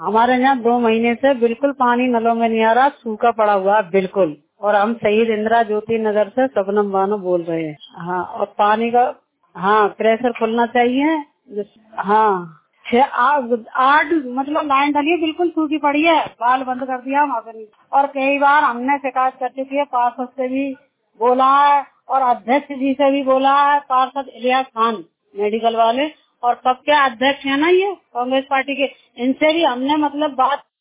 हमारे यहाँ 2 महीने से बिल्कुल पानी नलों में नहीं आ रहा, सूखा पड़ा हुआ है बिल्कुल। और हम शहीद इंदिरा ज्योति नगर से शबनम बानो बोल रहे हैं। हाँ, और पानी का प्रेशर खुलना चाहिए। हाँ, 8 मतलब लाइन डली है, बिल्कुल सूखी पड़ी है, बाल बंद कर दिया वहाँ पे। और कई बार हमने शिकायत कर चुकी है, पार्षद से भी बोला है और अध्यक्ष जी से भी बोला है, पार्षद इलियास खान मेडिकल वाले, और सबके अध्यक्ष है ना ये कांग्रेस पार्टी के, इनसे भी हमने मतलब बात